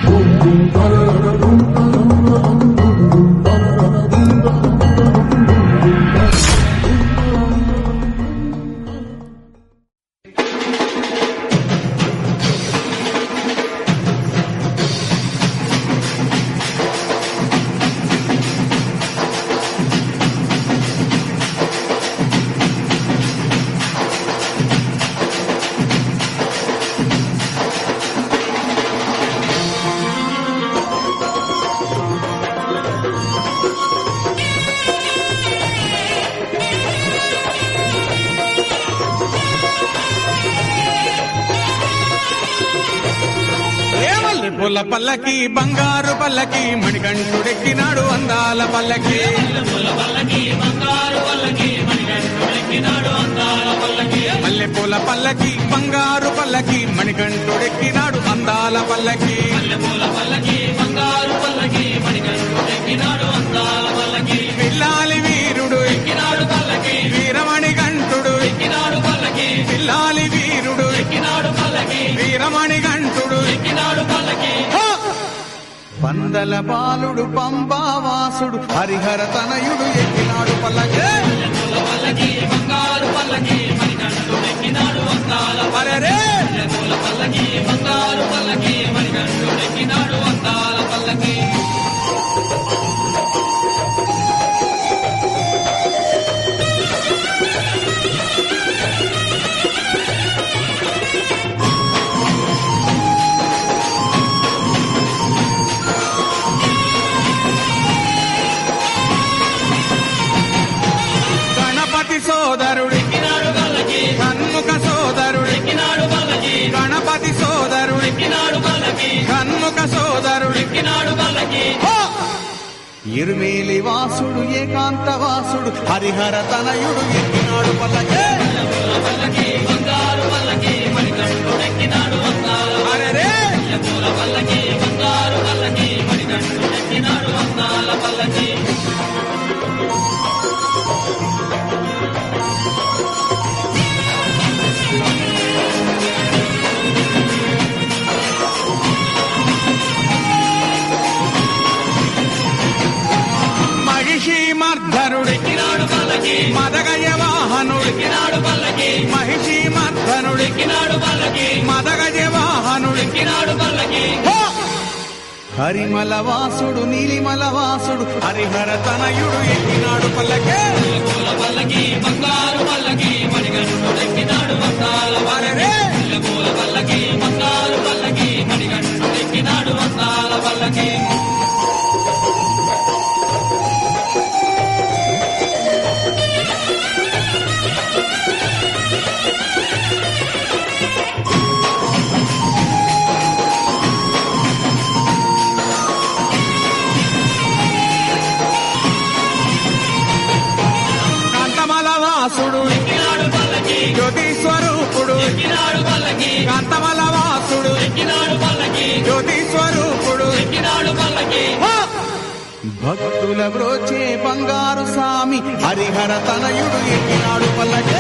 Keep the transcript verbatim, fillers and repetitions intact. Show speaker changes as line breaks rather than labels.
పూల పల్లకి బంగారు పల్లకి మణికంఠుడెక్కినాడు అందాల పల్లకి మల్లె పూల పల్లకి బంగారు పల్లకి మణికంఠుడెక్కినాడు అందాల పల్లకి పిల్లాలి వీరుడు ఎక్కినాడు పల్లకి వీరమణి గంటుడు ఎక్కినాడు పల్లకి పిల్లాలి వీరుడు ఎక్కినాడు పల్లకి వీరమణి గంటుడు ఎక్కినాడు పల్లకి పందల బాలుడు పంబావాసుడు హరిహర తనయుడు ఎక్కినాడు పల్లకి బంగారు పల్లకి మణికంఠుడెక్కినాడు అందాల పల్లకి బంగారు పల్లకి మణికంఠుడెక్కినాడు అందాల పల్లకి సోదరుడు ఎక్కినాడు పల్లకి కన్ముఖ సోదరుడు ఎక్కినాడు పల్లకి గణపతి సోదరుడు ఎక్కినాడు పల్లకి కన్ముఖ సోదరుడు ఎక్కినాడు పల్లకి ఇరుమేలి వాసుడు ఏకాంత వాసుడు హరిహర తనయుడు ఎక్కినాడు పల్లకి బంగారు పల్లకి మణికంఠుడెక్కినాడు అరే పల్లకి బంగారు పల్లకి మణికంఠుడెక్కినాడు అందాల పల్లకి మర్ధనుడెక్కినాడు పల్లకి మదగజ వాహనుడెక్కినాడు పల్లకి మహిషి మర్ధనుడెక్కినాడు పల్లకి మదగజ వాహనుడెక్కినాడు పల్లకి హరిమల వాసుడు నీలిమల వాసుడు హరిహర తనయుడు ఎక్కినాడు పల్లకి పల్లకి బంగారు పల్లకి మణికంఠుడెక్కినాడు అందాల పల్లకి బంగారు పల్లకి మణికంఠుడెక్కినాడు అందాల పల్లకి వాసుడు ఎక్కినాడు పల్లకి జ్యోతి స్వరూపుడు ఎక్కినాడు పల్లకి కాంతమల వాసుడు ఎక్కినాడు పల్లకి జ్యోతి స్వరూపుడు ఎక్కినాడు పల్లకి భక్తుల బ్రోచే బంగారు స్వామి హరిహర తనయుడు ఎక్కినాడు పల్లకి